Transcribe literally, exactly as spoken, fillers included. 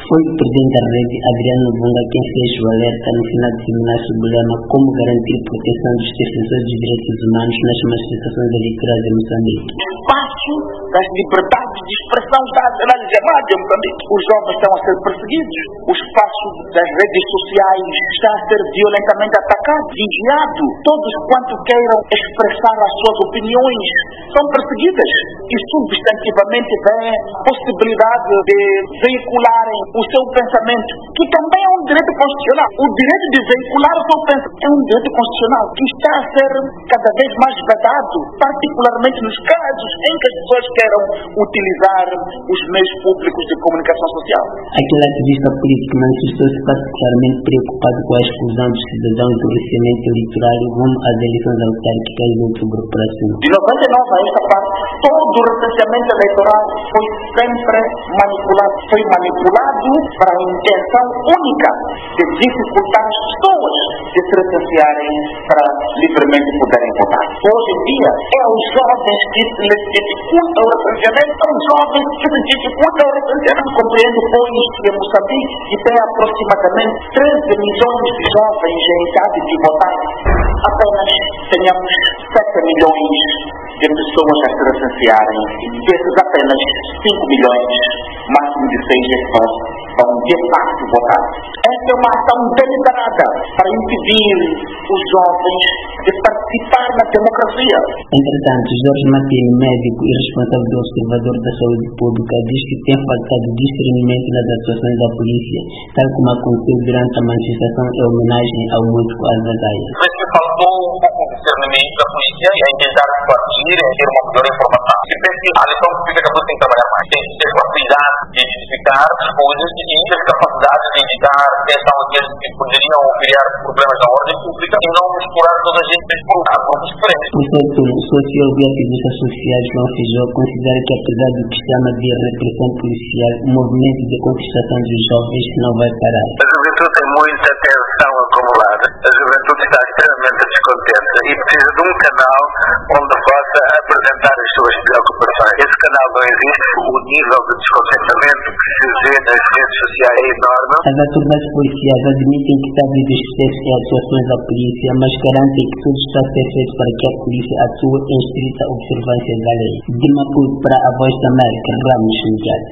Foi o presidente da rede, Adriano Bunga, quem fez o alerta no final de semana sobre o lema Como garantir proteção dos defensores dos direitos humanos nas manifestações eleitorais em Moçambique. O espaço das liberdades de expressão está a ser alijamado em Moçambique. Os jovens estão a ser perseguidos. O espaço das redes sociais está a ser violentamente atacado, vigiado. Todos quanto queiram expressar as suas opiniões são perseguidas. E substantivamente vem a possibilidade de veicularem o seu pensamento, que também é um direito constitucional. O direito de veicular o seu pensamento é um direito constitucional que está a ser cada vez mais vedado, particularmente nos casos em que as pessoas queiram utilizar os meios públicos de comunicação social. Aquele ativista político manifestou-se particularmente preocupado com a exclusão dos cidadãos do licenciamento eleitoral rumo às eleições autárquicas de outubro próximo. De noventa e nove a esta parte, todo o recenseamento eleitoral foi sempre manipulado. Foi manipulado para a intenção única de dificultar as pessoas de se recensearem para livremente poderem votar. Hoje em dia, é os jovens que se dificultam o recenseamento, são os jovens que se dificultam o recenseamento. Compreendo, pois, que em Moçambique, que tem aproximadamente treze milhões de jovens em idade de votar, apenas tenhamos sete milhões de pessoas a se recensearem, e desses apenas cinco milhões, máximo de seis pessoas, vão de facto votar. Esta é uma ação deliberada para impedir os jovens de participar na democracia. Entretanto, Jorge Martins, médico e responsável do Observador da Saúde Pública, diz que tem faltado discernimento nas atuações da polícia, tal como aconteceu durante a manifestação em homenagem ao músico Azagaia. Mas que faltou um pouco de discernimento da polícia em tentar partir, em ter uma melhor informação. Se pensa que a lição pública tem que trabalhar mais, tem que ter capacidade de identificar as coisas e ter capacidade de identificar quem são aqueles que poderiam criar problemas na ordem pública e não misturar toda a gente por grupos diferentes. O setor sociólogo e ativista social João Feijó considera que, apesar do que chama de repressão policial, o movimento de conquistação dos jovens não vai parar. A juventude tem muita tensão acumulada. A juventude está extremamente descontente e precisa de um canal onde possa apresentar as suas preocupações. Esse canal não existe. O nível de descontentamento que se vê nas redes sociais é enorme. As autoridades policiais admitem que está havido excessos e atuações da polícia, mas garantem que tudo está a ser feito para que a polícia atue em estrita observância da lei. De Maputo para a Voz da América, Ramos Miguel.